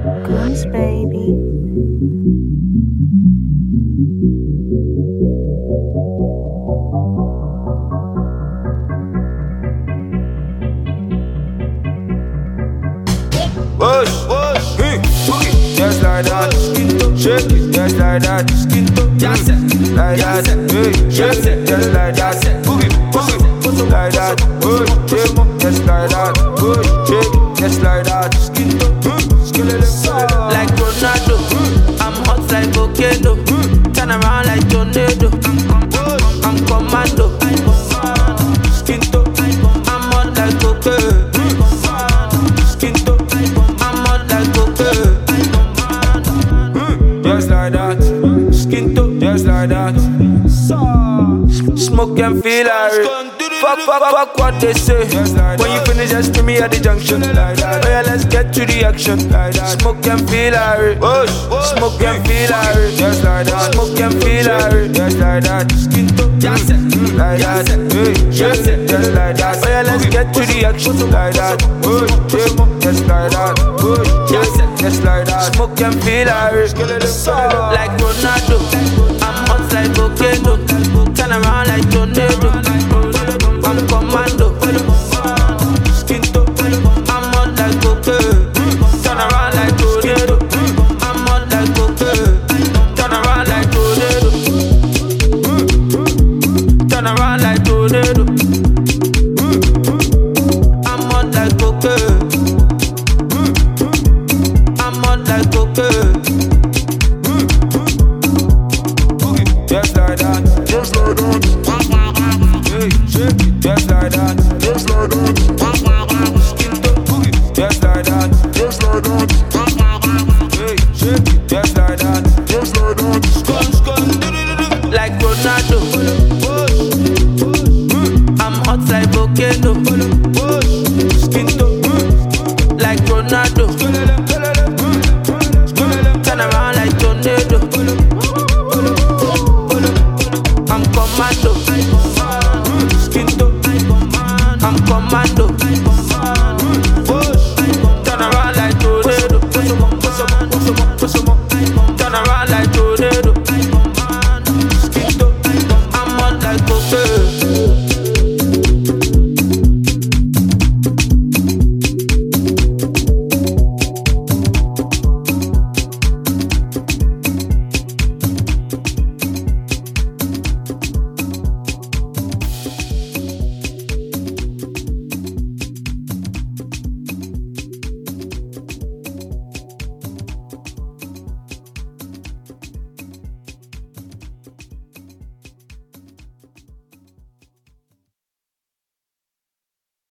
Goose baby. Push, push, boogie, just like that. Shake it, just like that. Like that, hey, shake it, just like that. Boogie, boogie, like that. Push, shake it, just like that. Push, shake it, just like that. Like Ronaldo, I'm hot like volcano. Turn around like tornado. I'm commando. Skinto, I'm hot like cocaine. Skinto, I'm hot like cocaine. Just like that. Skinto, Just like that. smoke and feel like fuck what they say. Like When you finish, just meet me at the junction. Like that. Oh yeah, let's get to the action. Like that. Smoke and feel like smoke and feel like Just like that. smoke and feel like Just like that. Like that. Hey, shake it, just like that. Oh yeah, let's get to the action. Like that. Push, shake it, just like that. Push, shake it, just like that. Smoke and feel like Ronaldo. I'm hot like volcano. Turn around like tornado. I'm commando. Skinto, I'm hot like cocaine. Turn around like tornado. I'm hot like cocaine. Turn around like tornado. Turn around like tornado. I'm hot like cocaine. I'm hot like cocaine.